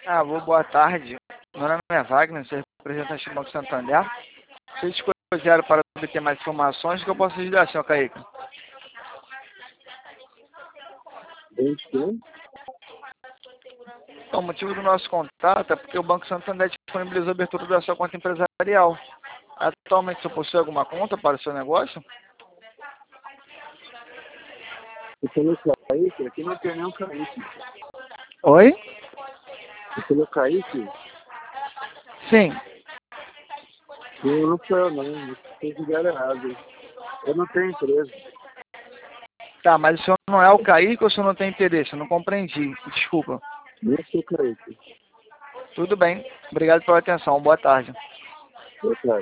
Alô, boa tarde. Meu nome é Wagner, sou representante do Banco Santander. Vocês escolheram para obter mais informações que eu posso ajudar, senhor Kaique. Sim. Então, o motivo do nosso contato é porque o Banco Santander disponibilizou a abertura da sua conta empresarial. Atualmente, você possui alguma conta para o seu negócio? Você não Kaique? Aqui não tem nenhum Kaique. Oi? Você não Kaique? Sim. Não sou eu não. Vocês fizeram errado. Eu não tenho empresa. Tá, mas o senhor não é o Kaique ou o senhor não tem interesse? Eu não compreendi. Desculpa. Não sou Kaique. Tudo bem. Obrigado pela atenção. Boa tarde. Boa tarde.